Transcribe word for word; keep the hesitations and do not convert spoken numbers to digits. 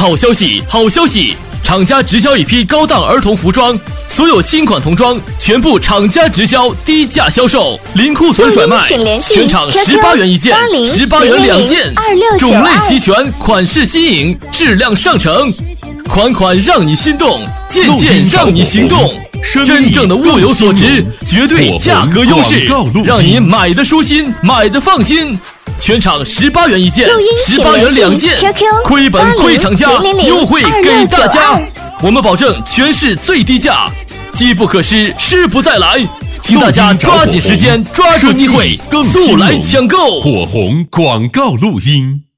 好消息，好消息！厂家直销一批高档儿童服装，所有新款童装全部厂家直销低价销售，零库存甩卖，全场十八元一件，十八元两件，种类齐全，款式新颖，质量上乘，款款让你心动，件件让你行动。真正的物有所值，绝对价格优势，让你买的舒心，买的放心。全场十八元一件，十八元两件，亏本亏厂家，优惠给大家。我们保证全市最低价，机不可失，失不再来。请大家抓紧时间，抓住机会，速来抢购。 火红广告录音。